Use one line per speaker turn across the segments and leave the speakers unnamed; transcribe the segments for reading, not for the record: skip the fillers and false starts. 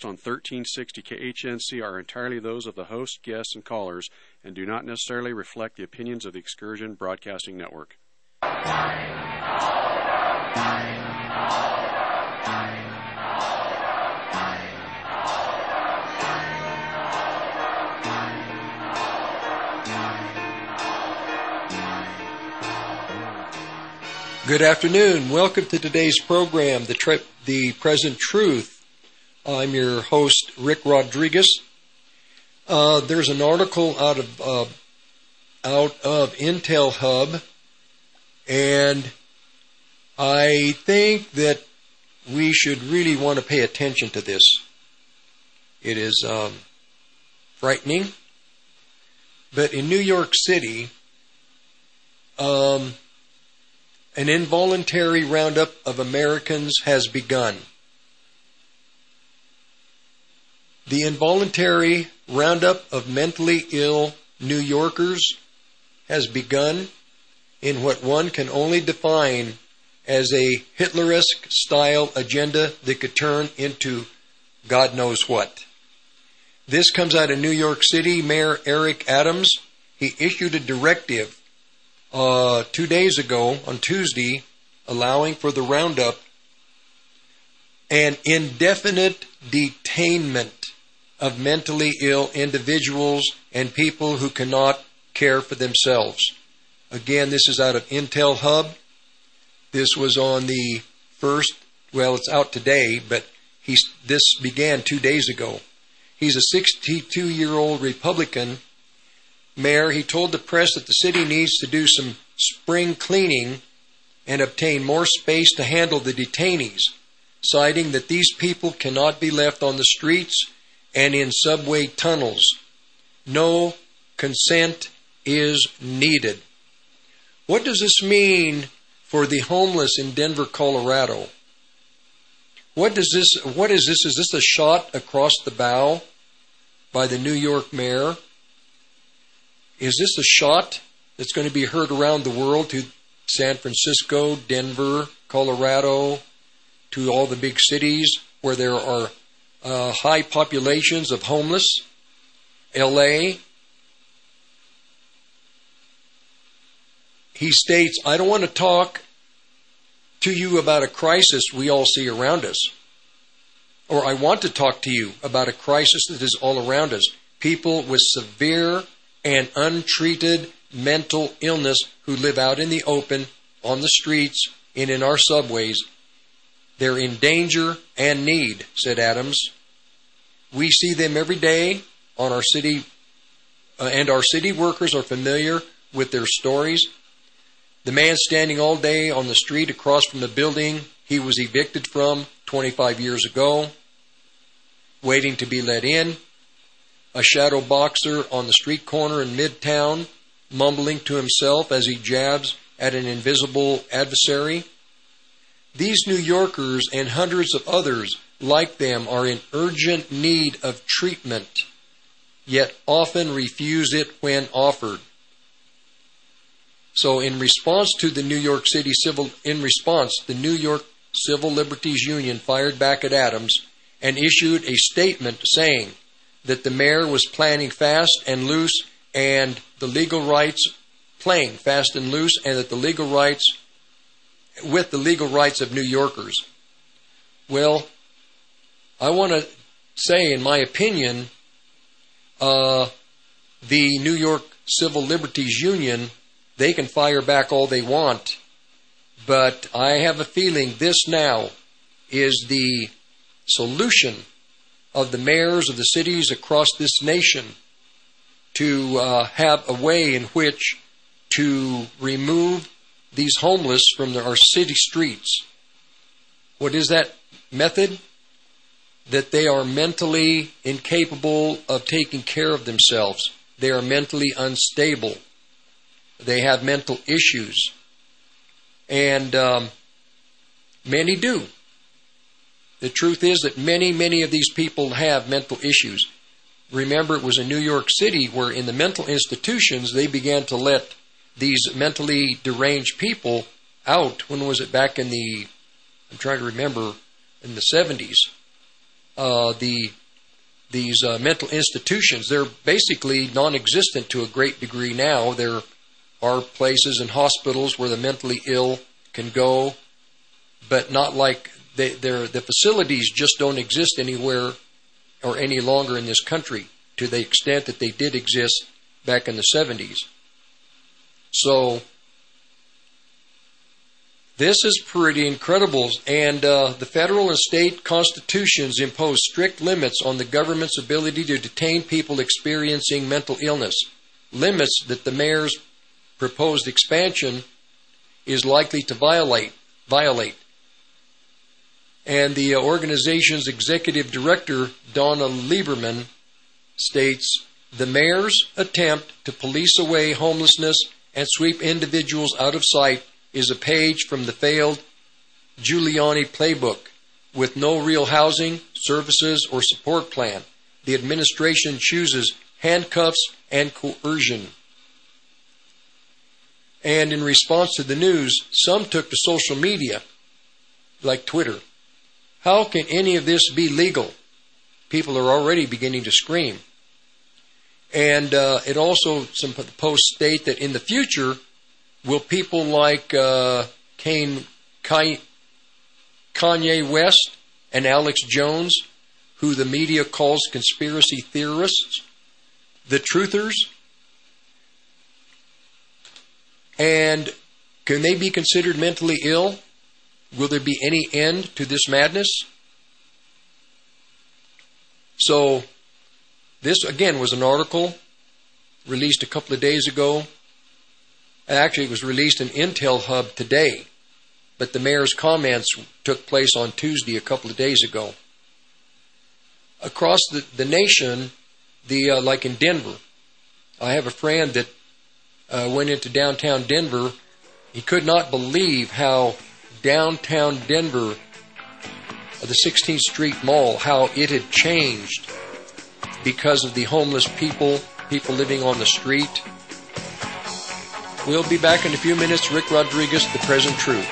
expressed on 1360 KHNC are entirely those of the host, guests, and callers, and do not necessarily reflect the opinions of the Excursion Broadcasting Network.
Good afternoon. Welcome to today's program, The Present Truth. I'm your host, Rick Rodriguez. There's an article out of Intel Hub, and I think that we should really want to pay attention to this. It is frightening. But in New York City, an involuntary roundup of Americans has begun. The involuntary roundup of mentally ill New Yorkers has begun in what one can only define as a Hitleresque style agenda that could turn into God knows what. This comes out of New York City. Mayor Eric Adams, he issued a directive 2 days ago, on Tuesday, allowing for the roundup and indefinite detainment of mentally ill individuals and people who cannot care for themselves. Again, this is out of Intel Hub. This was on the first, well, it's out today, but this began 2 days ago. He's a 62-year-old Republican mayor. He told the press that the city needs to do some spring cleaning and obtain more space to handle the detainees, citing that these people cannot be left on the streets and in subway tunnels. No consent is needed. What does this mean for the homeless in Denver, Colorado? What is this? Is this a shot across the bow by the New York mayor? Is this a shot that's going to be heard around the world to San Francisco, Denver, Colorado, to all the big cities where there are high populations of homeless? LA? He states, I don't want to talk to you about a crisis we all see around us. Or I want to talk to you about a crisis that is all around us. People with severe and untreated mental illness who live out in the open, on the streets, and in our subways. They're in danger and need, said Adams. We see them every day on our city, and our city workers are familiar with their stories. The man standing all day on the street across from the building he was evicted from 25 years ago, waiting to be let in. A shadow boxer on the street corner in Midtown, mumbling to himself as he jabs at an invisible adversary. These New Yorkers and hundreds of others like them are in urgent need of treatment, yet often refuse it when offered. So the New York Civil Liberties Union fired back at Adams and issued a statement saying that the mayor was playing fast and loose, and that the legal rights of New Yorkers. Well, I want to say, in my opinion, the New York Civil Liberties Union, they can fire back all they want, but I have a feeling this now is the solution of the mayors of the cities across this nation to have a way in which to remove these homeless from our city streets. What is that method? That they are mentally incapable of taking care of themselves. They are mentally unstable. They have mental issues. And many do. The truth is that many of these people have mental issues. Remember, it was in New York City where in the mental institutions they began to let these mentally deranged people out. When was it? Back in the, I'm trying to remember, in the 70s. these mental institutions. They're basically non-existent to a great degree now. There are places and hospitals where the mentally ill can go, but not like the facilities just don't exist anywhere or any longer in this country to the extent that they did exist back in the 70s. So this is pretty incredible, and the federal and state constitutions impose strict limits on the government's ability to detain people experiencing mental illness, limits that the mayor's proposed expansion is likely to violate. And the organization's executive director, Donna Lieberman, states, the mayor's attempt to police away homelessness and sweep individuals out of sight is a page from the failed Giuliani playbook. With no real housing, services, or support plan, the administration chooses handcuffs and coercion. And in response to the news, some took to social media, like Twitter. How can any of this be legal? People are already beginning to scream. And it also, some posts state that in the future, will people like Kanye West and Alex Jones, who the media calls conspiracy theorists, the truthers, and can they be considered mentally ill? Will there be any end to this madness? So, this again was an article released a couple of days ago. Actually, it was released in Intel Hub today, but the mayor's comments took place on Tuesday a couple of days ago. Across the nation, like in Denver, I have a friend that went into downtown Denver. He could not believe how downtown Denver, the 16th Street Mall, how it had changed because of the homeless people living on the street. We'll be back in a few minutes. Rick Rodriguez, The Present Truth.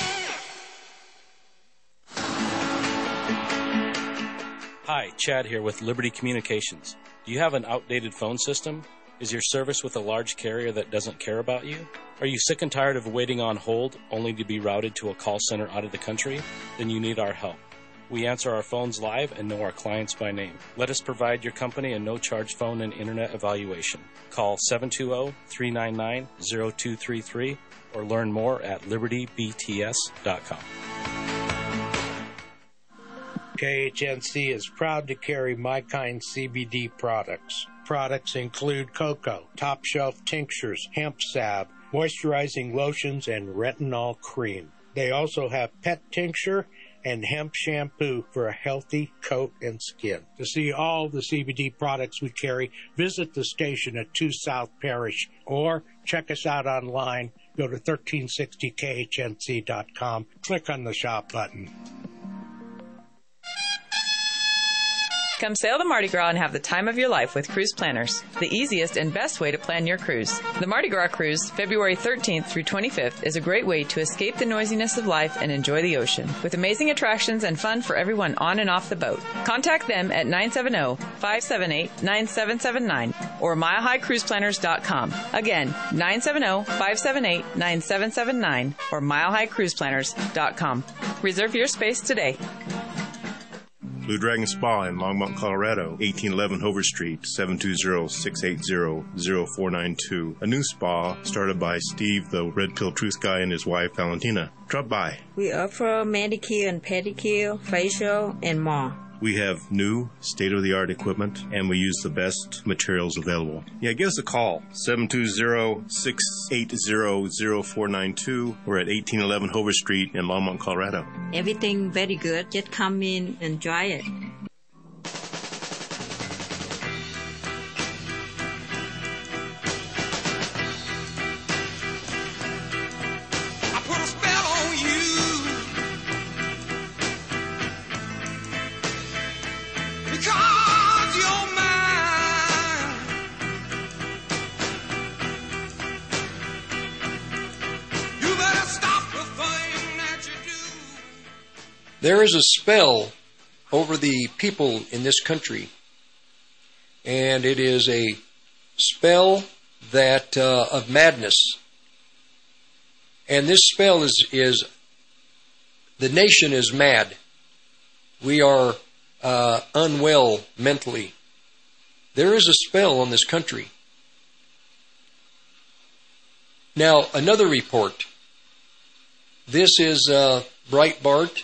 Hi, Chad here with Liberty Communications. Do you have an outdated phone system? Is your service with a large carrier that doesn't care about you? Are you sick and tired of waiting on hold only to be routed to a call center out of the country? Then you need our help. We answer our phones live and know our clients by name. Let us provide your company a no-charge phone and internet evaluation. Call 720-399-0233 or learn more at libertybts.com.
KHNC is proud to carry My Kind CBD products. Products include cocoa, top shelf tinctures, hemp salve, moisturizing lotions, and retinol cream. They also have pet tincture and hemp shampoo for a healthy coat and skin. To see all the CBD products we carry, visit the station at 2 South Parish or check us out online. Go to 1360khnc.com. Click on the shop button.
Come sail the Mardi Gras and have the time of your life with Cruise Planners, the easiest and best way to plan your cruise. The Mardi Gras Cruise, February 13th through 25th, is a great way to escape the noisiness of life and enjoy the ocean, with amazing attractions and fun for everyone on and off the boat. Contact them at 970-578-9779 or milehighcruiseplanners.com. Again, 970-578-9779 or milehighcruiseplanners.com. Reserve your space today.
Blue Dragon Spa in Longmont, Colorado, 1811 Hover Street, 720-680-0492. A new spa started by Steve, the Red Pill Truth Guy, and his wife, Valentina. Drop by.
We offer manicure and pedicure, facial, and more.
We have new, state-of-the-art equipment, and we use the best materials available. Yeah, give us a call, 720-680-0492. We're at 1811 Hover Street in Longmont, Colorado.
Everything very good. Just come in and try it.
There is a spell over the people in this country. And it is a spell that of madness. And this spell is the nation is mad. We are unwell mentally. There is a spell on this country. Now, another report. This is Breitbart.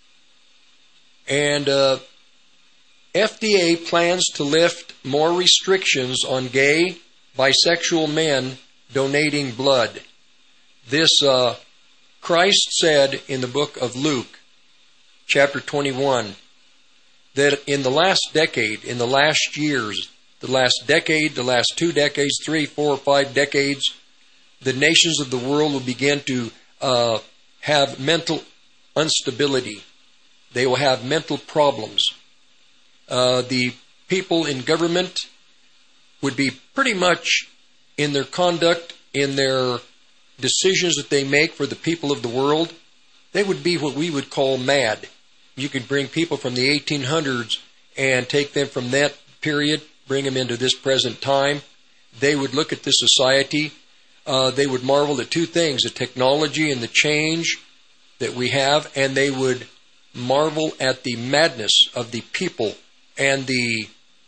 And FDA plans to lift more restrictions on gay, bisexual men donating blood. This Christ said in the book of Luke, chapter 21, that in the last decade, in the last years, the last decade, the last 2 decades, 3, 4, 5 decades, the nations of the world will begin to have mental instability. They will have mental problems. The people in government would be pretty much in their conduct, in their decisions that they make for the people of the world, they would be what we would call mad. You could bring people from the 1800s and take them from that period, bring them into this present time. They would look at this society. They would marvel at 2 things, the technology and the change that we have, and they would marvel at the madness of the people and the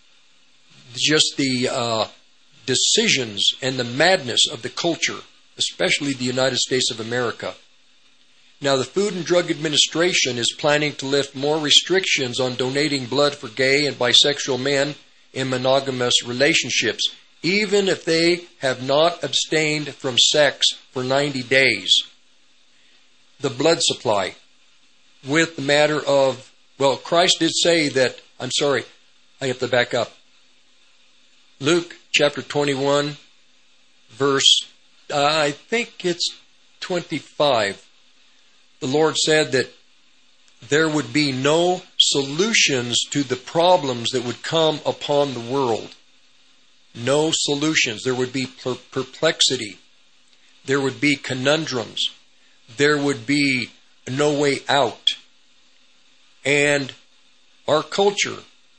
decisions and the madness of the culture, especially the United States of America. Now, the Food and Drug Administration is planning to lift more restrictions on donating blood for gay and bisexual men in monogamous relationships, even if they have not abstained from sex for 90 days. The blood supply. With the matter of, well, Christ did say that, I have to back up. Luke chapter 21, verse, I think it's 25. The Lord said that there would be no solutions to the problems that would come upon the world. No solutions. There would be perplexity. There would be conundrums. There would be no way out. And our culture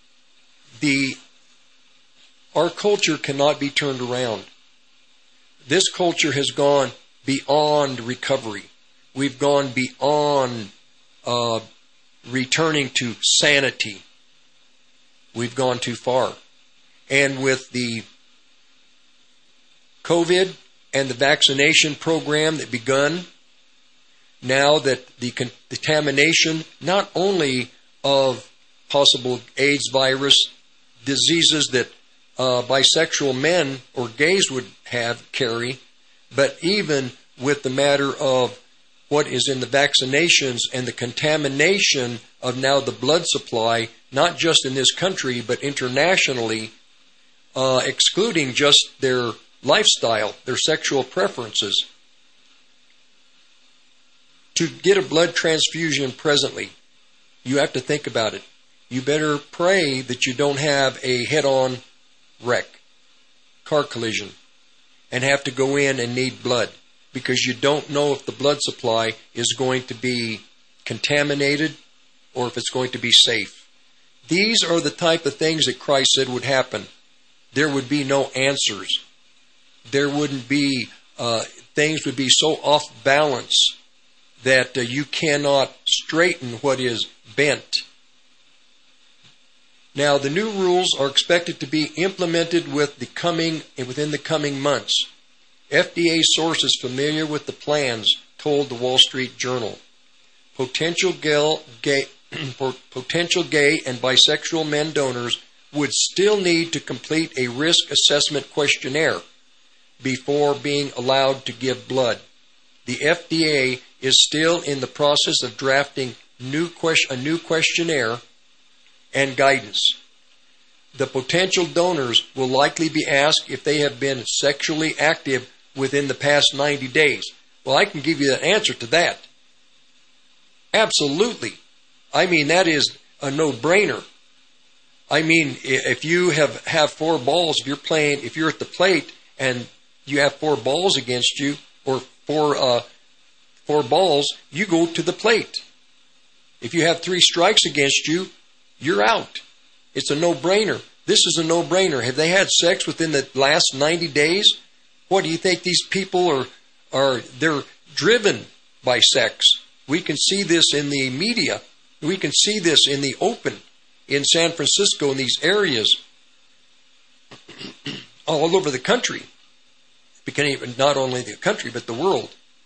cannot be turned around. This culture has gone beyond recovery. We've gone beyond returning to sanity. We've gone too far. And with the COVID and the vaccination program that begun, now that the contamination not only of possible AIDS virus, diseases that bisexual men or gays would carry, but even with the matter of what is in the vaccinations and the contamination of now the blood supply, not just in this country, but internationally, excluding just their lifestyle, their sexual preferences. To get a blood transfusion presently, you have to think about it. You better pray that you don't have a head-on wreck, car collision, and have to go in and need blood, because you don't know if the blood supply is going to be contaminated or if it's going to be safe. These are the type of things that Christ said would happen. There would be no answers. There wouldn't be, things would be so off balance that you cannot straighten what is bent. Now, the new rules are expected to be implemented within the coming months. FDA sources familiar with the plans told the Wall Street Journal. Potential gay and bisexual men donors would still need to complete a risk assessment questionnaire before being allowed to give blood. The FDA is still in the process of drafting a new questionnaire and guidance. The potential donors will likely be asked if they have been sexually active within the past 90 days. Well, I can give you the answer to that. Absolutely. I mean, that is a no-brainer. I mean, if you have 4 balls, if you're at the plate and you have 4 balls against you, or 4 balls, you go to the plate. If you have 3 strikes against you, you're out. It's a no-brainer. This is a no-brainer. Have they had sex within the last 90 days? What do you think these people they're driven by sex? We can see this in the media. We can see this in the open in San Francisco, in these areas all over the country. Not only the country, but the world.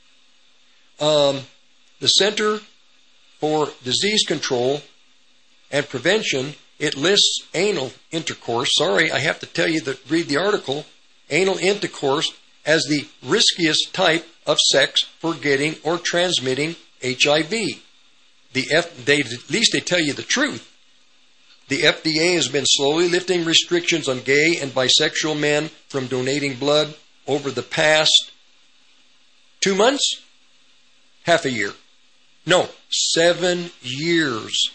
The Center for Disease Control and Prevention, it lists anal intercourse. Sorry, I have to tell you read the article. Anal intercourse as the riskiest type of sex for getting or transmitting HIV. At least they tell you the truth. The FDA has been slowly lifting restrictions on gay and bisexual men from donating blood over the past 2 months? Half a year. No, 7 years.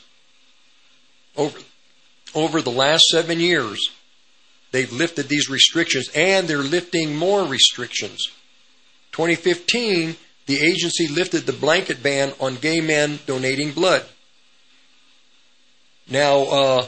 Over the last 7 years, they've lifted these restrictions, and they're lifting more restrictions. 2015, the agency lifted the blanket ban on gay men donating blood. Now,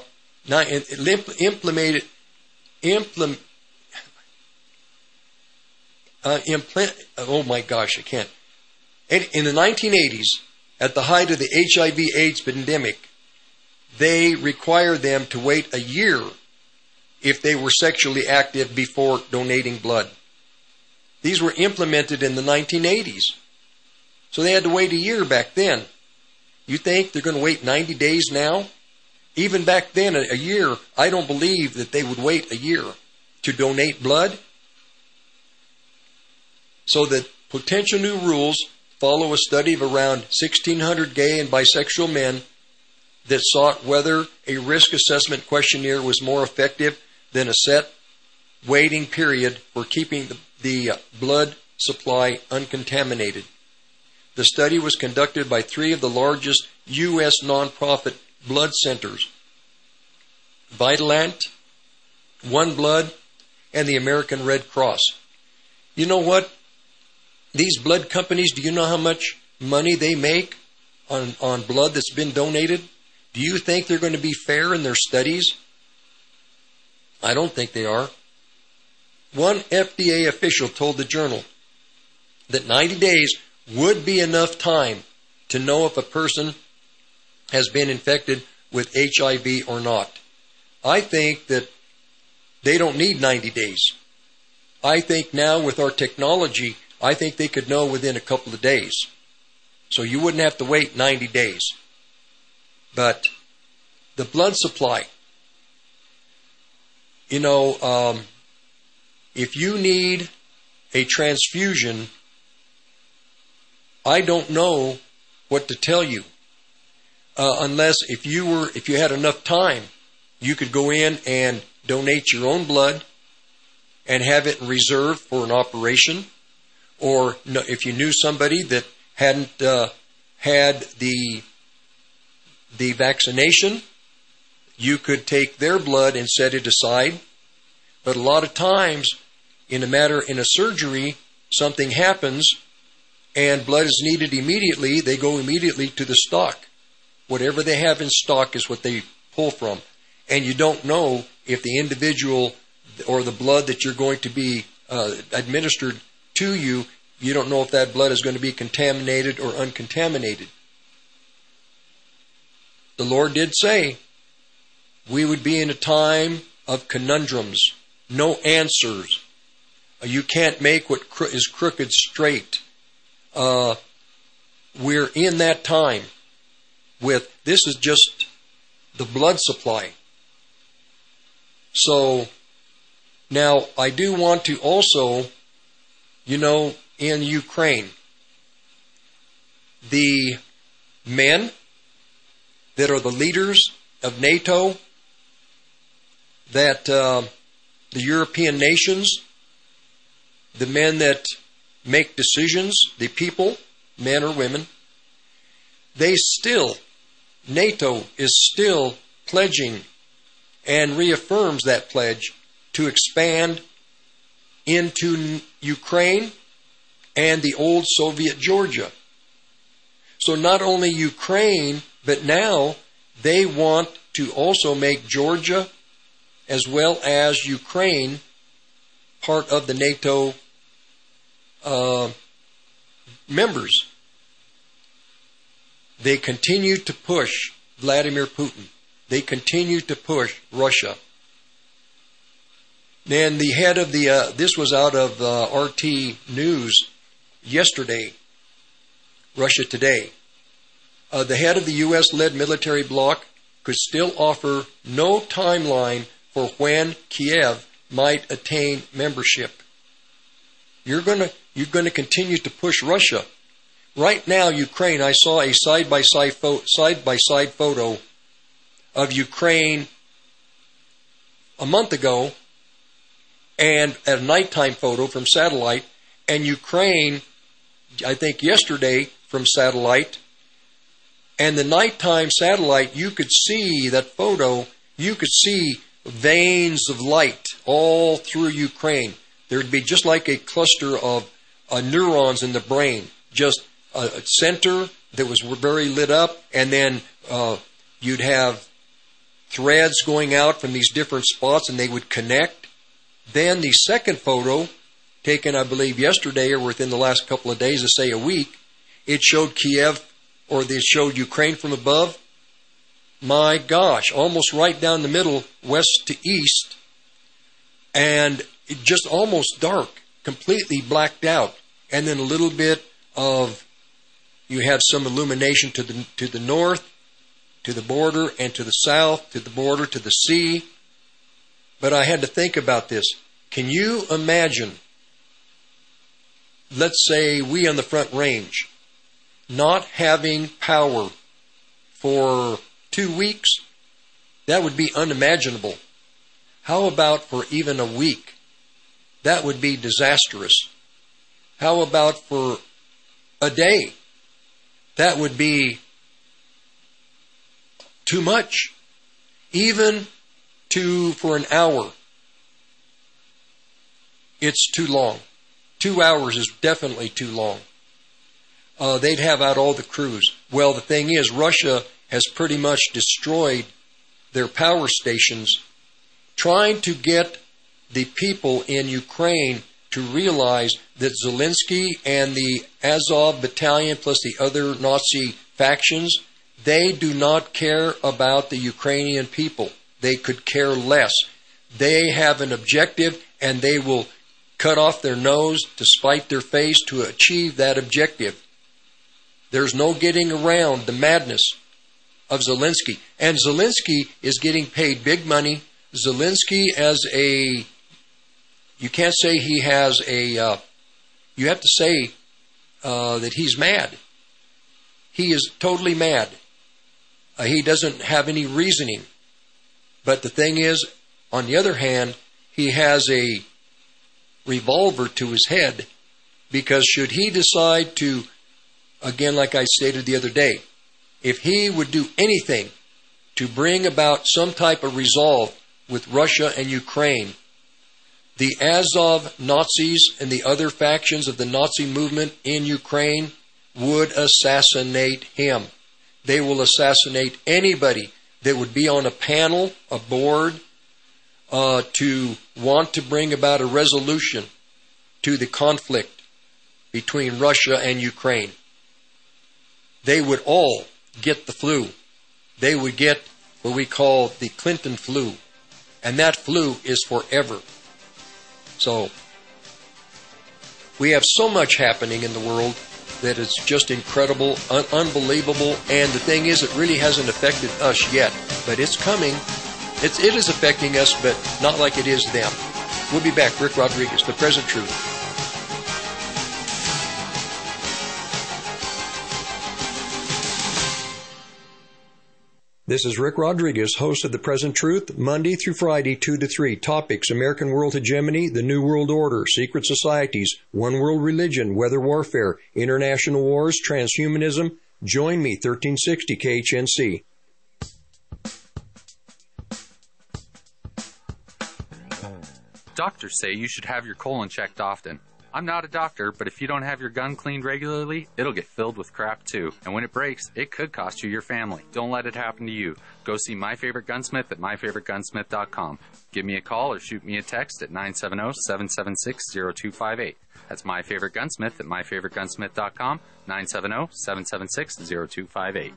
oh my gosh, I can't. In the 1980s, at the height of the HIV/AIDS pandemic, they required them to wait a year if they were sexually active before donating blood. These were implemented in the 1980s. So they had to wait a year back then. You think they're going to wait 90 days now? Even back then, a year, I don't believe that they would wait a year to donate blood. So the potential new rules follow a study of around 1,600 gay and bisexual men that sought whether a risk assessment questionnaire was more effective than a set waiting period for keeping the blood supply uncontaminated. The study was conducted by 3 of the largest U.S. nonprofit blood centers: Vitalant, One Blood, and the American Red Cross. You know what? These blood companies, do you know how much money they make on blood that's been donated? Do you think they're going to be fair in their studies? I don't think they are. One FDA official told the Journal that 90 days would be enough time to know if a person has been infected with HIV or not. I think that they don't need 90 days. I think now with our technology, I think they could know within a couple of days. So you wouldn't have to wait 90 days. But the blood supply, if you need a transfusion, I don't know what to tell you. Unless if you had enough time, you could go in and donate your own blood and have it in reserve for an operation. Or if you knew somebody that hadn't had the vaccination, you could take their blood and set it aside. But a lot of times, in a surgery, something happens and blood is needed immediately. They go immediately to the stock. Whatever they have in stock is what they pull from. And you don't know if the individual or the blood that you're going to be administered to you, you don't know if that blood is going to be contaminated or uncontaminated. The Lord did say we would be in a time of conundrums, no answers. You can't make what is crooked straight. We're in that time this is just the blood supply. So, now I do want to also, in Ukraine, the men that are the leaders of NATO, that the European nations, the men that make decisions, the people, men or women, NATO is still pledging and reaffirms that pledge to expand into Ukraine and the old Soviet Georgia. So not only Ukraine, but now they want to also make Georgia as well as Ukraine part of the NATO members. They continue to push Vladimir Putin. They continue to push Russia. Then the head of the, this was out of RT News yesterday, Russia Today. The head of the U.S.-led military bloc could still offer no timeline for when Kiev might attain membership. You're going to continue to push Russia. Right now, Ukraine, I saw a side-by-side photo of Ukraine a month ago, and a nighttime photo from satellite, and Ukraine, I think yesterday, from satellite. And the nighttime satellite, you could see that photo, you could see veins of light all through Ukraine. There'd be just like a cluster of neurons in the brain, just a center that was very lit up, and then you'd have threads going out from these different spots, and they would connect. Then the second photo, taken I believe yesterday or within the last couple of days, to say a week, it showed Kiev, or they showed Ukraine from above. My gosh, almost right down the middle, west to east, and it just almost dark, completely blacked out. And then a little bit of, you have some illumination to the north, to the border, and to the south, to the border, to the sea. But I had to think about this. Can you imagine, let's say we on the Front Range, not having power for 2 weeks? That would be unimaginable. How about for even a week? That would be disastrous. How about for a day? That would be too much. Even for an hour, it's too long. 2 hours is definitely too long. They'd have out all the crews. Well, the thing is, Russia has pretty much destroyed their power stations, trying to get the people in Ukraine to realize that Zelensky and the Azov battalion plus the other Nazi factions, they do not care about the Ukrainian people. They could care less. They have an objective, and they will cut off their nose to spite their face to achieve that objective. There's no getting around the madness of Zelensky. And Zelensky is getting paid big money. Zelensky you can't say he has you have to say that he's mad. He is totally mad. He doesn't have any reasoning. But the thing is, on the other hand, he has a revolver to his head, because should he decide to, again, like I stated the other day, if he would do anything to bring about some type of resolve with Russia and Ukraine, the Azov Nazis and the other factions of the Nazi movement in Ukraine would assassinate him. They will assassinate anybody that would be on a panel, a board, to want to bring about a resolution to the conflict between Russia and Ukraine. They would all get the flu. They would get what we call the Clinton flu. And that flu is forever. So, we have so much happening in the world that it's just incredible, unbelievable, and the thing is, it really hasn't affected us yet, but it's coming. It is affecting us, but not like it is them. We'll be back. Rick Rodriguez, The Present Truth. This is Rick Rodriguez, host of The Present Truth, Monday through Friday, 2 to 3. Topics: American world hegemony, the New World Order, secret societies, one world religion, weather warfare, international wars, transhumanism. Join me, 1360 KHNC.
Doctors say you should have your colon checked often. I'm not a doctor, but if you don't have your gun cleaned regularly, it'll get filled with crap too. And when it breaks, it could cost you your family. Don't let it happen to you. Go see My Favorite Gunsmith at myfavoritegunsmith.com. Give me a call or shoot me a text at 970-776-0258. That's My Favorite Gunsmith at myfavoritegunsmith.com, 970-776-0258.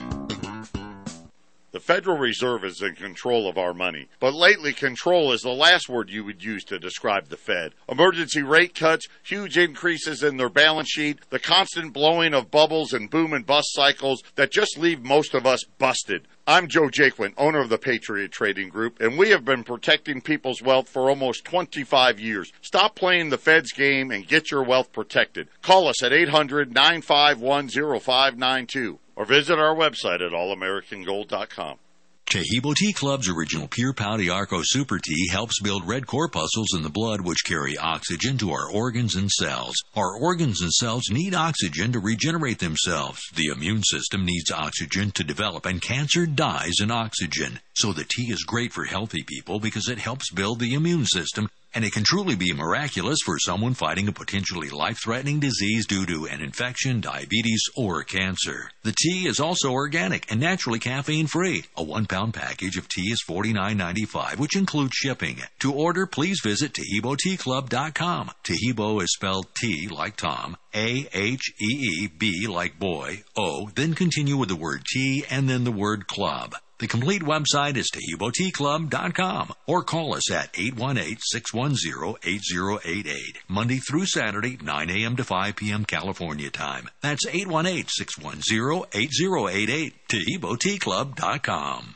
The Federal Reserve is in control of our money, but lately control is the last word you would use to describe the Fed. Emergency rate cuts, huge increases in their balance sheet, the constant blowing of bubbles and boom and bust cycles that just leave most of us busted. I'm Joe Jaquin, owner of the Patriot Trading Group, and we have been protecting people's wealth for almost 25 years. Stop playing the Fed's game and get your wealth protected. Call us at 800-951-0592 or visit our website at allamericangold.com.
Tahibo Tea Club's original Pure Pau D'Arco Super Tea helps build red corpuscles in the blood which carry oxygen to our organs and cells. Our organs and cells need oxygen to regenerate themselves. The immune system needs oxygen to develop, and cancer dies in oxygen. So the tea is great for healthy people because it helps build the immune system, and it can truly be miraculous for someone fighting a potentially life-threatening disease due to an infection, diabetes, or cancer. The tea is also organic and naturally caffeine-free. A 1-pound package of tea is $49.95, which includes shipping. To order, please visit TahiboTeaClub.com. Tahibo is spelled T like Tom, A-H-E-E-B like boy, O, then continue with the word tea and then the word club. The complete website is TahiboTeaClub.com, or call us at 818-610-8088, Monday through Saturday, 9 a.m. to 5 p.m. California time. That's 818-610-8088, TahiboTeaClub.com.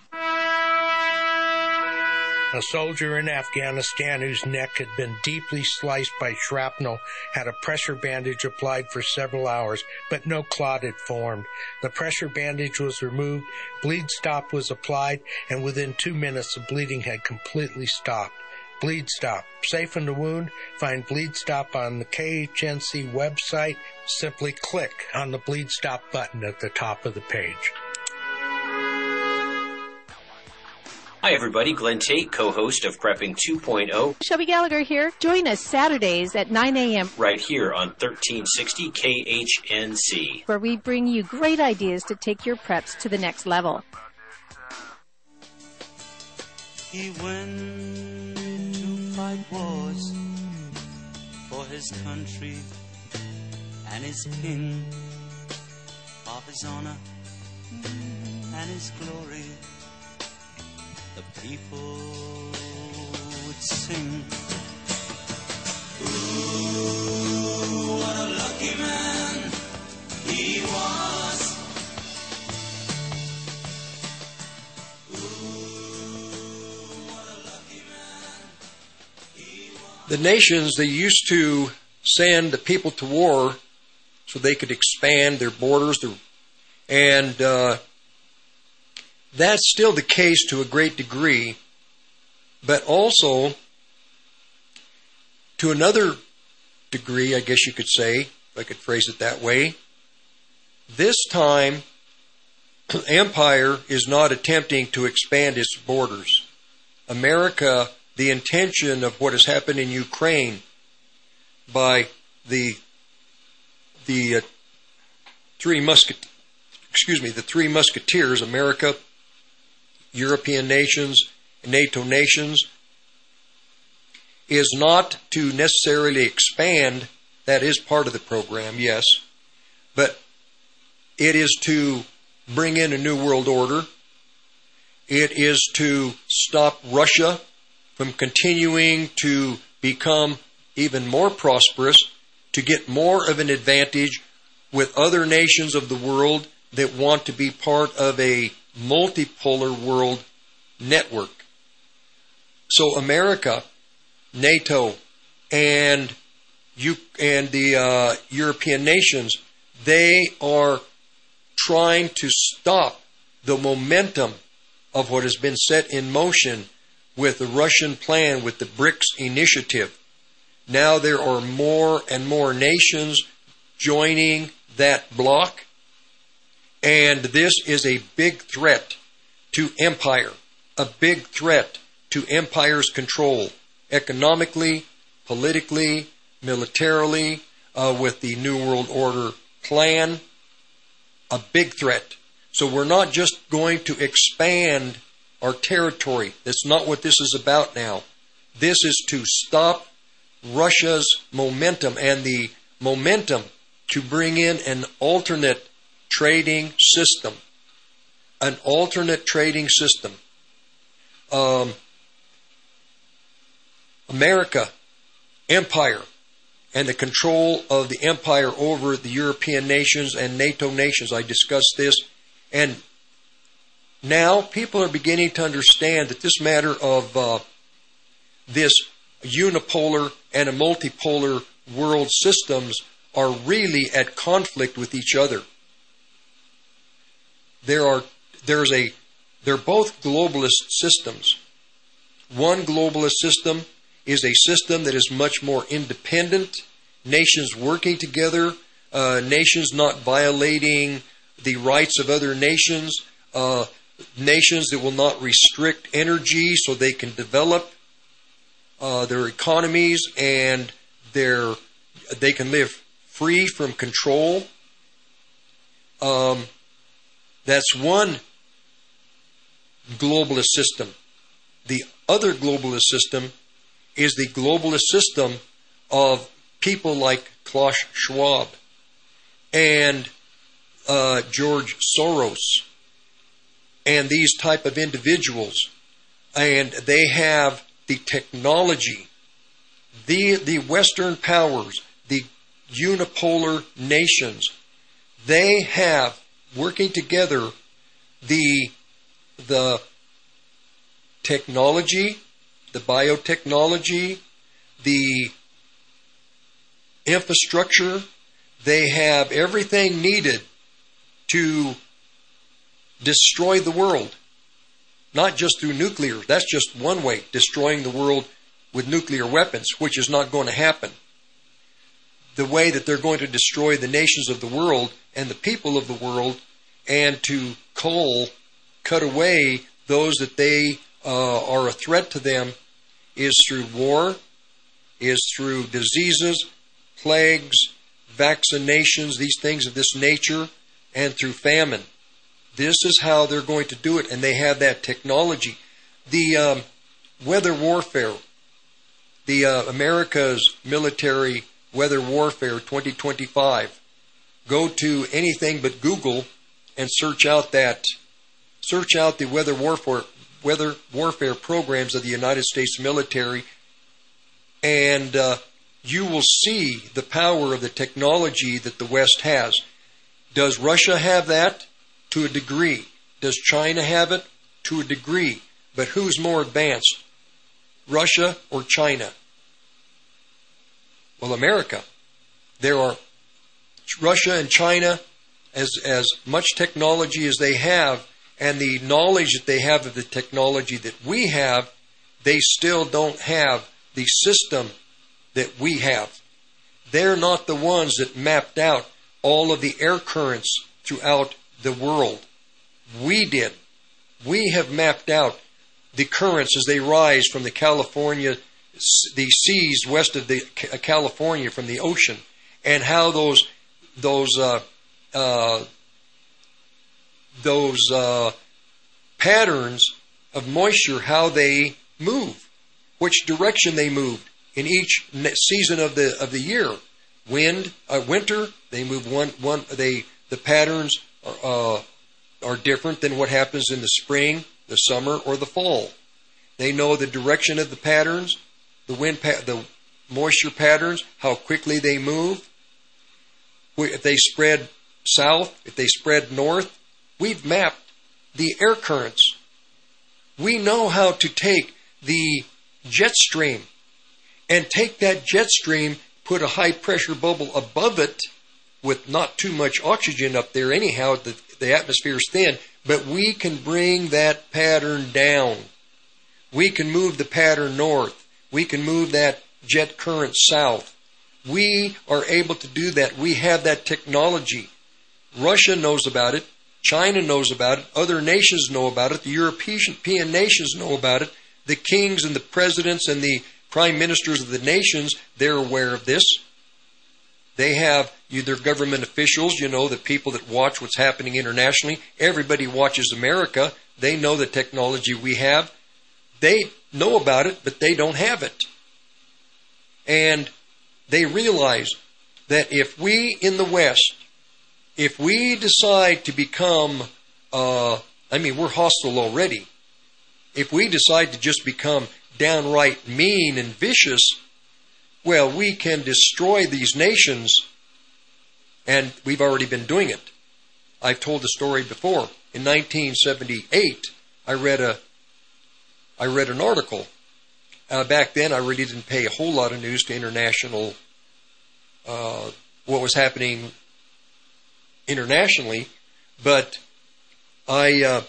A soldier in Afghanistan whose neck had been deeply sliced by shrapnel had a pressure bandage applied for several hours, but no clot had formed. The pressure bandage was removed, bleed stop was applied, and within 2 minutes the bleeding had completely stopped. Bleed Stop. Safe in the wound? Find Bleed Stop on the KHNC website. Simply click on the Bleed Stop button at the top of the page.
Hi everybody, Glenn Tate, co-host of Prepping 2.0.
Shelby Gallagher here. Join us Saturdays at 9 a.m.
right here on 1360 KHNC,
where we bring you great ideas to take your preps to the next level.
He went to fight wars for his country and his king, of his honor and his glory. The people would sing, ooh, what a lucky man he was. Ooh, what a lucky man he was.
The nations, they used to send the people to war so they could expand their borders, and that's still the case to a great degree, but also to another degree, I guess you could say, if I could phrase it that way. This time, empire is not attempting to expand its borders. America, the intention of what has happened in Ukraine by the three musketeers, America, European nations, NATO nations, is not to necessarily expand. That is part of the program, yes, but it is to bring in a new world order. It is to stop Russia from continuing to become even more prosperous, to get more of an advantage with other nations of the world that want to be part of a multipolar world network. So America, NATO, and the European nations, they are trying to stop the momentum of what has been set in motion with the Russian plan, with the BRICS initiative. Now there are more and more nations joining that bloc, and this is a big threat to empire, a big threat to empire's control, economically, politically, militarily, with the New World Order plan, a big threat. So we're not just going to expand our territory. That's not what this is about now. This is to stop Russia's momentum and the momentum to bring in an alternate trading system. An alternate trading system. America, empire, and the control of the empire over the European nations and NATO nations. I discussed this. And now people are beginning to understand that this matter of this unipolar and a multipolar world systems are really at conflict with each other. They're both globalist systems. One globalist system is a system that is much more independent, nations working together, nations not violating the rights of other nations, nations that will not restrict energy so they can develop their economies and they can live free from control. That's one globalist system. The other globalist system is the globalist system of people like Klaus Schwab and George Soros and these type of individuals. And they have the technology, the Western powers, the unipolar nations. They have, working together, the technology, the biotechnology, the infrastructure. They have everything needed to destroy the world. Not just through nuclear. That's just one way, destroying the world with nuclear weapons, which is not going to happen. The way that they're going to destroy the nations of the world and the people of the world, and to cut away those that they are a threat to them, is through war, is through diseases, plagues, vaccinations, these things of this nature, and through famine. This is how they're going to do it, and they have that technology. The weather warfare, the America's military weather warfare 2025. Go to anything but Google and search out the weather warfare programs of the United States military, and you will see the power of the technology that the West has. Does Russia have that? To a degree. Does China have it? To a degree. But who's more advanced? Russia or China? Well, America. There are Russia and China, as much technology as they have, and the knowledge that they have of the technology that we have, they still don't have the system that we have. They're not the ones that mapped out all of the air currents throughout the world. We did. We have mapped out the currents as they rise from the seas west of the California from the ocean, and how those patterns of moisture, how they move, which direction they move in each season of the year. Winter, they move the patterns are different than what happens in the spring, the summer, or the fall. They know the direction of the patterns, the moisture patterns, how quickly they move. If they spread south, if they spread north, we've mapped the air currents. We know how to take the jet stream and take that jet stream, put a high pressure bubble above it with not too much oxygen up there anyhow, the atmosphere is thin, but we can bring that pattern down. We can move the pattern north. We can move that jet current south. We are able to do that. We have that technology. Russia knows about it. China knows about it. Other nations know about it. The European nations know about it. The kings and the presidents and the prime ministers of the nations, they're aware of this. They have their government officials, the people that watch what's happening internationally. Everybody watches America. They know the technology we have. They know about it, but they don't have it. And they realize that if we in the West, if we decide to become, we're hostile already. If we decide to just become downright mean and vicious, well, we can destroy these nations, and we've already been doing it. I've told the story before. In 1978, I read an article. Back then, I really didn't pay a whole lot of news to international, what was happening internationally, but I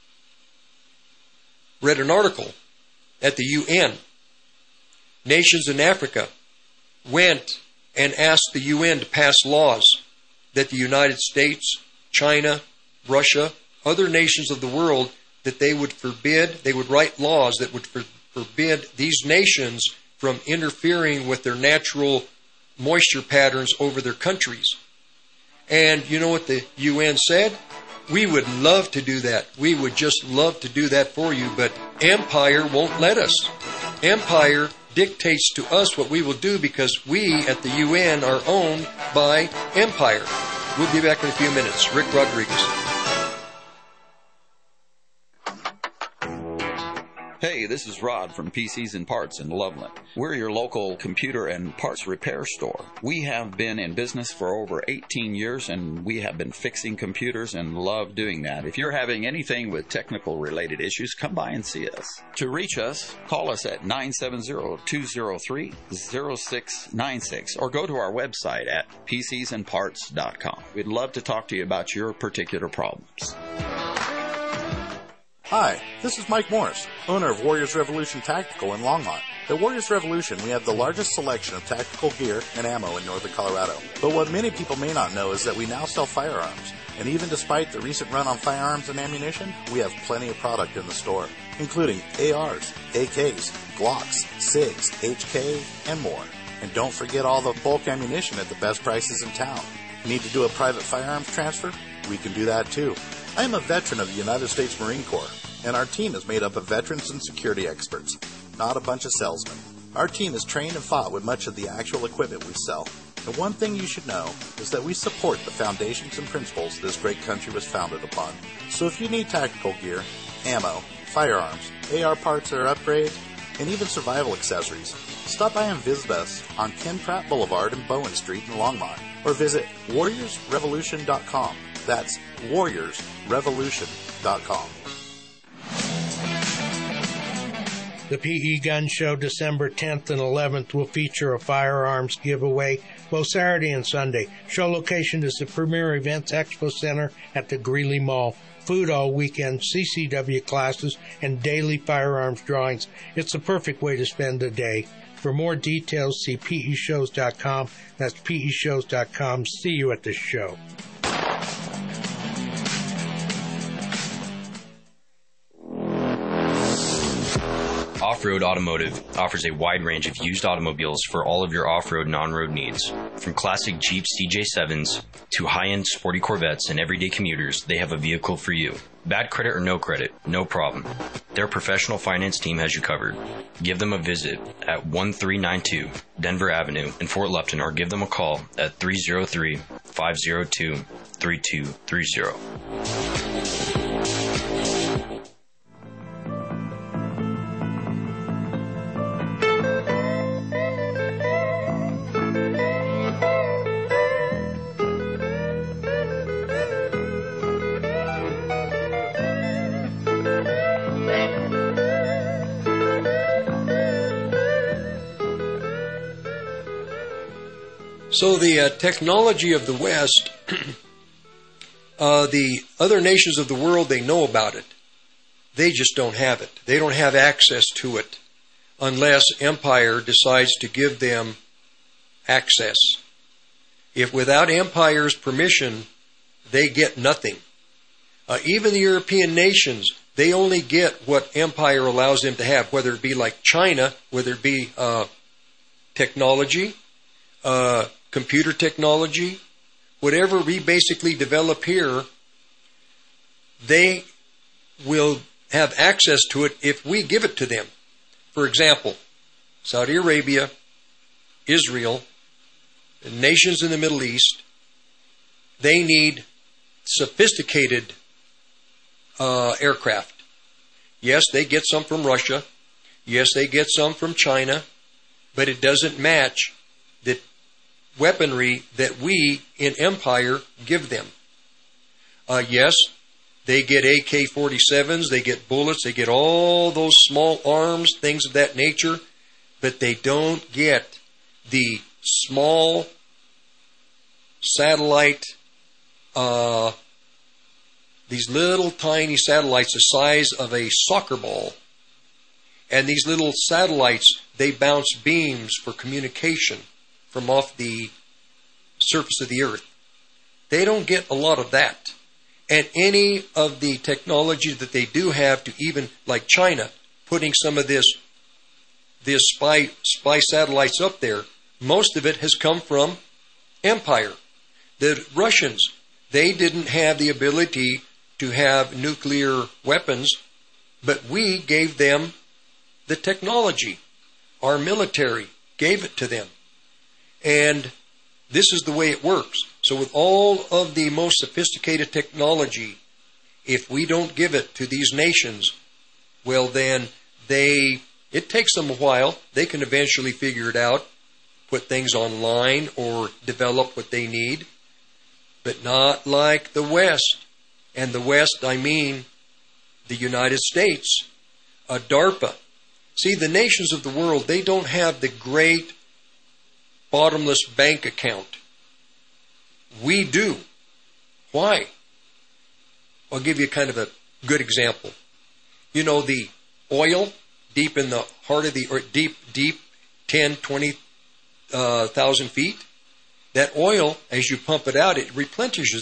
read an article at the UN. Nations in Africa went and asked the UN to pass laws that the United States, China, Russia, other nations of the world, that they would write laws that would forbid these nations from interfering with their natural moisture patterns over their countries. And you know what the UN said? We would love to do that. We would just love to do that for you, but empire won't let us. Empire dictates to us what we will do because we at the UN are owned by empire. We'll be back in a few minutes. Rick Rodriguez.
Hey, this is Rod from PCs and Parts in Loveland. We're your local computer and parts repair store. We have been in business for over 18 years, and we have been fixing computers and love doing that. If you're having anything with technical related issues, come by and see us. To reach us, call us at 970-203-0696 or go to our website at PCsandParts.com. We'd love to talk to you about your particular problems.
Hi, this is Mike Morris, owner of Warriors Revolution Tactical in Longmont. At Warriors Revolution, we have the largest selection of tactical gear and ammo in northern Colorado. But what many people may not know is that we now sell firearms. And even despite the recent run on firearms and ammunition, we have plenty of product in the store, including ARs, AKs, Glocks, SIGs, HK, and more. And don't forget all the bulk ammunition at the best prices in town. Need to do a private firearms transfer? We can do that too. I am a veteran of the United States Marine Corps, and our team is made up of veterans and security experts, not a bunch of salesmen. Our team is trained and fought with much of the actual equipment we sell. And one thing you should know is that we support the foundations and principles this great country was founded upon. So if you need tactical gear, ammo, firearms, AR parts or upgrades, and even survival accessories, stop by and visit us on Ken Pratt Boulevard and Bowen Street in Longmont, or visit warriorsrevolution.com. That's warriorsrevolution.com.
The PE Gun Show December 10th and 11th will feature a firearms giveaway both Saturday and Sunday. Show location is the Premier Events Expo Center at the Greeley Mall. Food all weekend, CCW classes, and daily firearms drawings. It's the perfect way to spend the day. For more details, see peshows.com. That's peshows.com. See you at the show.
Off-Road Automotive offers a wide range of used automobiles for all of your off-road and on-road needs. From classic Jeeps CJ7s to high-end sporty Corvettes and everyday commuters, they have a vehicle for you. Bad credit or no credit, no problem. Their professional finance team has you covered. Give them a visit at 1392 Denver Avenue in Fort Lupton, or give them a call at 303-502-3230.
So the technology of the West, the other nations of the world, they know about it. They just don't have it. They don't have access to it unless empire decides to give them access. If without empire's permission, they get nothing. Even the European nations, They only get what empire allows them to have, whether it be like China, whether it be technology, computer technology, whatever we basically develop here, they will have access to it if we give it to them. For example, Saudi Arabia, Israel, the nations in the Middle East, they need sophisticated aircraft. Yes, they get some from Russia. Yes, they get some from China. But it doesn't match the weaponry that we in empire give them. Yes, they get AK-47s, they get bullets, they get all those small arms, things of that nature, but they don't get the small satellite, these little tiny satellites the size of a soccer ball. And these little satellites, they bounce beams for communication from off the surface of the earth. They don't get a lot of that. And any of the technology that they do have to even, like China, putting some of this spy satellites up there, most of it has come from empire. The Russians, they didn't have the ability to have nuclear weapons, but we gave them the technology. Our military gave it to them. And this is the way it works. So with all of the most sophisticated technology, if we don't give it to these nations, well then it takes them a while. They can eventually figure it out, put things online or develop what they need. But not like the West. And the West, I mean the United States, DARPA. See, the nations of the world, they don't have the great bottomless bank account. We do. Why? I'll give you kind of a good example. You know, the oil deep in the heart of the, or deep 10, 20,000 feet, that oil, as you pump it out, it replenishes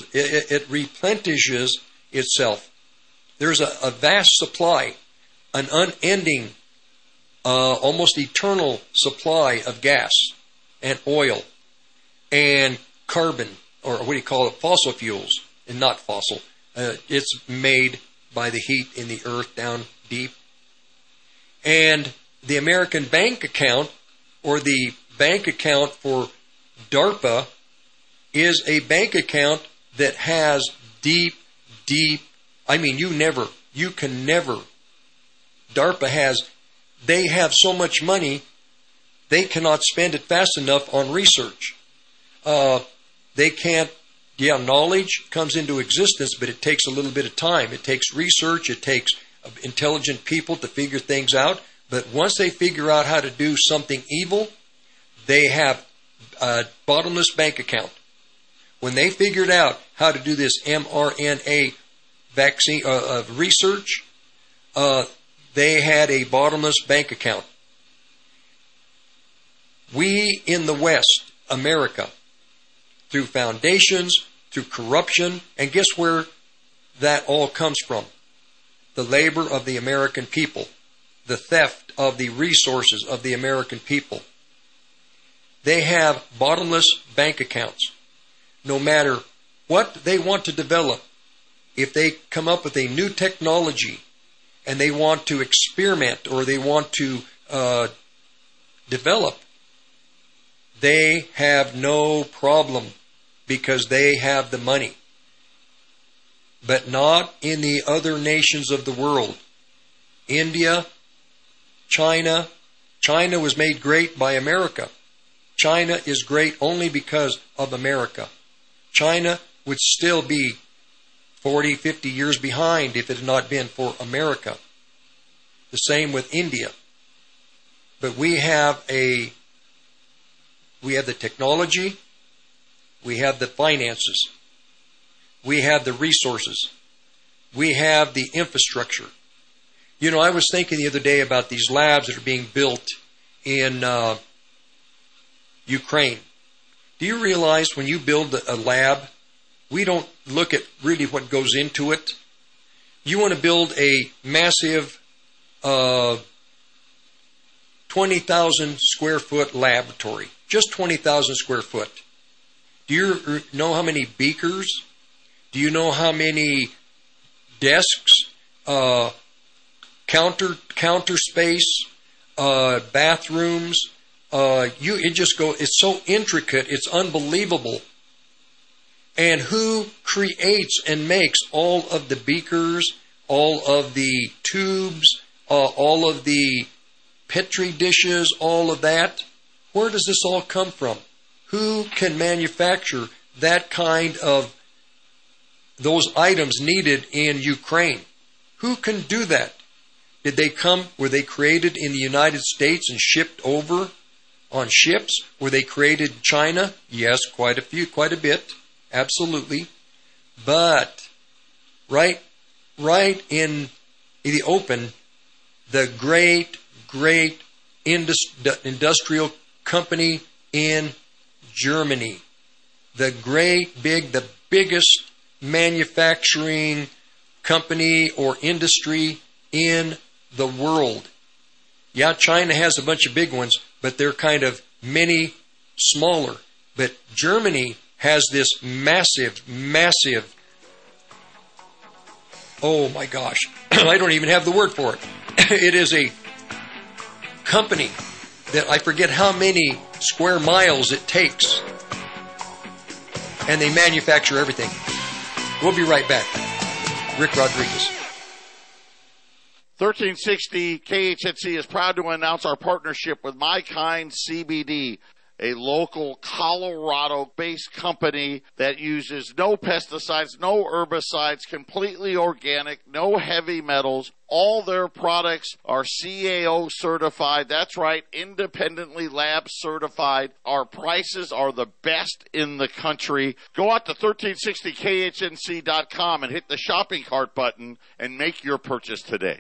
itself. There's a vast supply, an unending, almost eternal supply of gas and oil and carbon, or what do you call it, fossil fuels, and not fossil. It's made by the heat in the earth down deep. And the American bank account, or the bank account for DARPA, is a bank account that has deep, I mean, you can never, DARPA they have so much money, they cannot spend it fast enough on research. They can't, knowledge comes into existence, but it takes a little bit of time. It takes research, it takes intelligent people to figure things out. But once they figure out how to do something evil, they have a bottomless bank account. When they figured out how to do this mRNA vaccine research, they had a bottomless bank account. We in the West, America, through foundations, through corruption, and guess where that all comes from? The labor of the American people, the theft of the resources of the American people. They have bottomless bank accounts. No matter what they want to develop, if they come up with a new technology and they want to experiment or they want to develop, they have no problem because they have the money. But not in the other nations of the world. India, China. China was made great by America. China is great only because of America. China would still be 40, 50 years behind if it had not been for America. The same with India. But we have the technology, we have the finances, we have the resources, we have the infrastructure. You know, I was thinking the other day about these labs that are being built in Ukraine. Do you realize when you build a lab, we don't look at really what goes into it? you want to build a massive 20,000 square foot laboratory, just 20,000 square foot. Do you know how many beakers? Do you know how many desks, counter space, bathrooms? It's so intricate, it's unbelievable. And who creates and makes all of the beakers, all of the tubes, all of the Petri dishes, all of that? Where does this all come from? Who can manufacture that kind of those items needed in Ukraine? Who can do that? Were they created in the United States and shipped over on ships? Were they created in China? Yes, quite a bit. Absolutely. But right in the open, the great industrial company in Germany, the biggest manufacturing company or industry in the world. Yeah, China has a bunch of big ones, but they're kind of many smaller. But Germany has this massive, oh my gosh, I don't even have the word for it. It is a company that I forget how many square miles it takes. And they manufacture everything. We'll be right back. Rick Rodriguez.
1360 KHNC is proud to announce our partnership with My Kind CBD, a local Colorado-based company that uses no pesticides, no herbicides, completely organic, no heavy metals. All their products are CAO certified. That's right, independently lab certified. Our prices are the best in the country. Go out to 1360khnc.com and hit the shopping cart button and make your purchase today.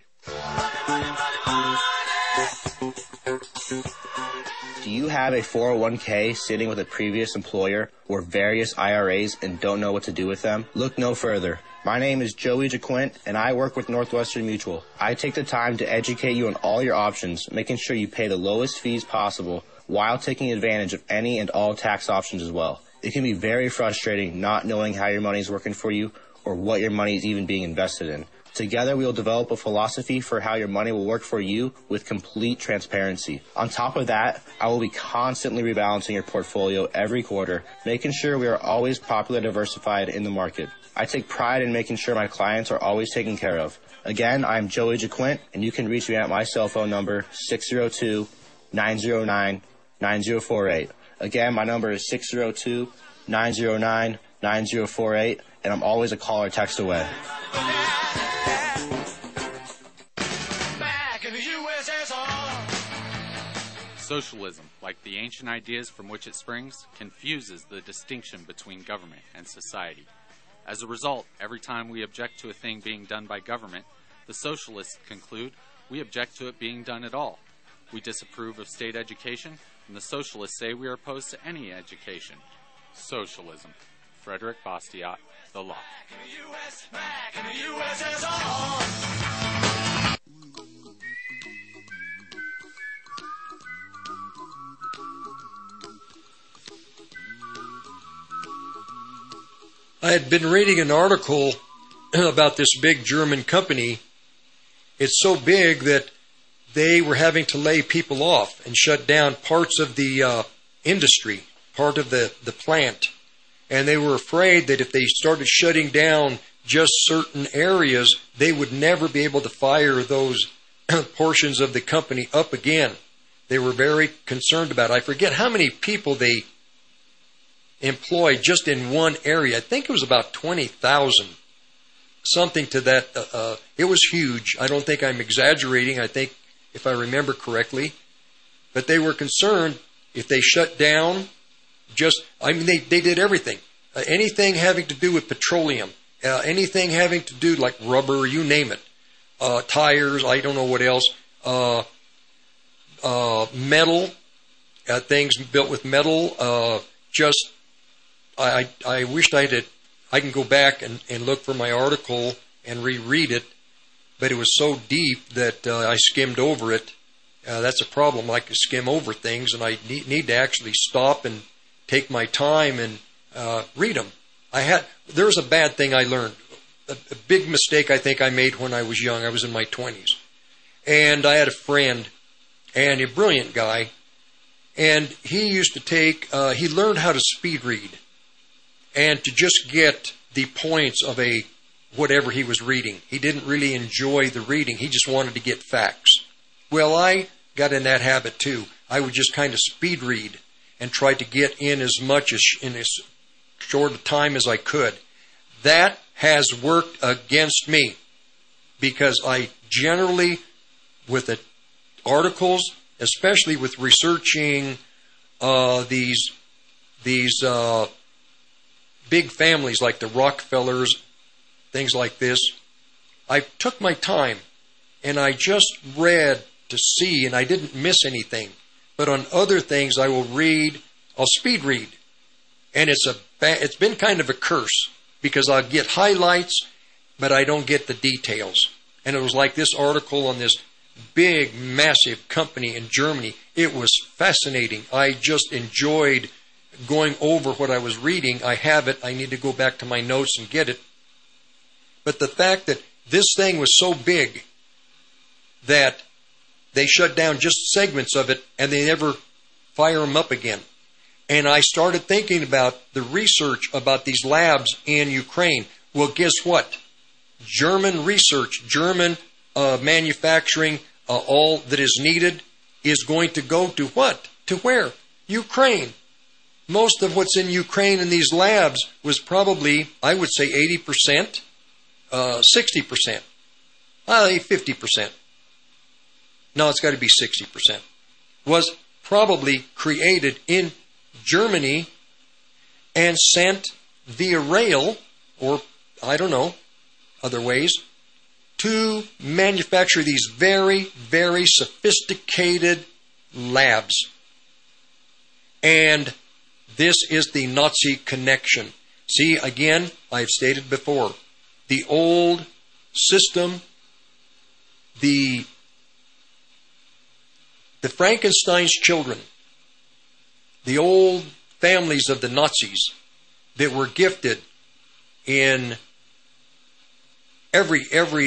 Do you have a 401k sitting with a previous employer or various IRAs and don't know what to do with them? Look no further. My name is Joey Jaquint, and I work with Northwestern Mutual. I take the time to educate you on all your options, making sure you pay the lowest fees possible while taking advantage of any and all tax options as well. It can be very frustrating not knowing how your money is working for you or what your money is even being invested in. Together, we will develop a philosophy for how your money will work for you with complete transparency. On top of that, I will be constantly rebalancing your portfolio every quarter, making sure we are always properly diversified in the market. I take pride in making sure my clients are always taken care of. Again, I'm Joey Jaquint, and you can reach me at my cell phone number, 602-909-9048. Again, my number is 602-909-9048, and I'm always a call or text away.
Socialism, like the ancient ideas from which it springs, confuses the distinction between government and society. As a result, every time we object to a thing being done by government, the socialists conclude we object to it being done at all. We disapprove of state education, and the socialists say we are opposed to any education. Socialism. Frederick Bastiat, The Law.
Back in the USSR.
I had been reading an article about this big German company. It's so big that they were having to lay people off and shut down parts of the industry, part of the plant. And they were afraid that if they started shutting down just certain areas, they would never be able to fire those portions of the company up again. They were very concerned about it. I forget how many people they employed just in one area. I think it was about 20,000, something to that. It was huge. I don't think I'm exaggerating. I think, if I remember correctly, but they were concerned if they shut down. They did everything. Anything having to do with petroleum, anything having to do like rubber, you name it, tires. I don't know what else. Metal, things built with metal. I wished I can go back and look for my article and reread it, but it was so deep that I skimmed over it. That's a problem. I can skim over things, and I need to actually stop and take my time and read them. There was a bad thing I learned, a big mistake I think I made when I was young. I was in my 20s. And I had a friend, and a brilliant guy, and he used to he learned how to speed read and to just get the points of whatever he was reading. He didn't really enjoy the reading. He just wanted to get facts. Well, I got in that habit too. I would just kind of speed read and try to get in as much in as short a time as I could. That has worked against me because I generally, with the articles, especially with researching these big families like the Rockefellers, things like this, I took my time and I just read to see, and I didn't miss anything. But on other things, I'll speed read, and it's been kind of a curse because I'll get highlights, but I don't get the details. And it was like this article on this big, massive company in Germany. It was fascinating. I just enjoyed going over what I was reading. I have it. I need to go back to my notes and get it. But the fact that this thing was so big that they shut down just segments of it and they never fire them up again. And I started thinking about the research about these labs in Ukraine. Well, guess what? German research, German manufacturing, all that is needed is going to go to what? To where? Ukraine. Most of what's in Ukraine in these labs was probably, I would say 80%, 60%, 50%. No, it's got to be 60%. Was probably created in Germany and sent via rail, or I don't know, other ways, to manufacture these very, very sophisticated labs. And this is the Nazi connection. See, again, I've stated before, the old system, the Frankenstein's children, the old families of the Nazis that were gifted in every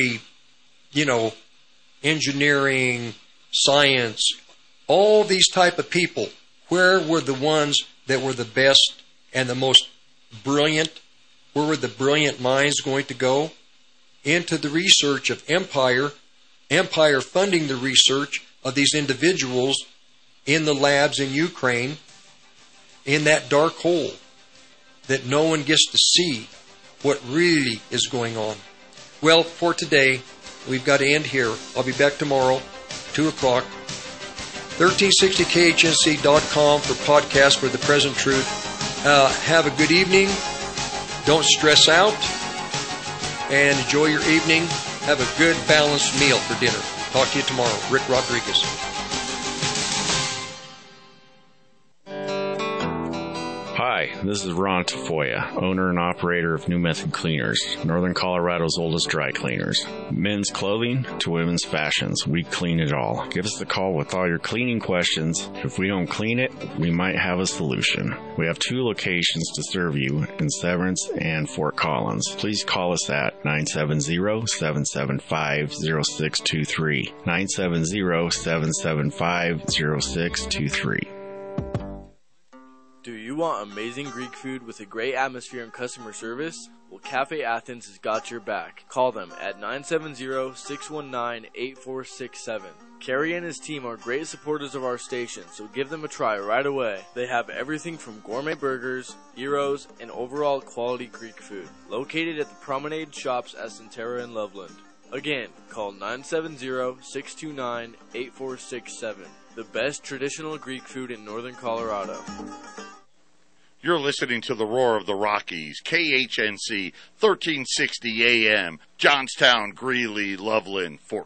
engineering, science, all these type of people, where were the ones that were the best and the most brilliant? Where were the brilliant minds going to go? Into the research of empire funding the research of these individuals in the labs in Ukraine, in that dark hole that no one gets to see what really is going on. Well, for today, we've got to end here. I'll be back tomorrow, 2 o'clock. 1360khnc.com for podcasts for the present truth. Have a good evening. Don't stress out. And enjoy your evening. Have a good, balanced meal for dinner. Talk to you tomorrow. Rick Rodriguez.
Hi, this is Ron Tafoya, owner and operator of New Method Cleaners, Northern Colorado's oldest dry cleaners. Men's clothing to women's fashions, we clean it all. Give us a call with all your cleaning questions. If we don't clean it, we might have a solution. We have 2 locations to serve you in Severance and Fort Collins. Please call us at 970-775-0623. 970-775-0623.
Do you want amazing Greek food with a great atmosphere and customer service? Well, Cafe Athens has got your back. Call them at 970-619-8467. Kerry and his team are great supporters of our station, so give them a try right away. They have everything from gourmet burgers, gyros, and overall quality Greek food. Located at the Promenade Shops at Centera and Loveland. Again, call 970-629-8467. The best traditional Greek food in Northern Colorado.
You're listening to the Roar of the Rockies, KHNC, 1360 AM, Johnstown, Greeley, Loveland, Fort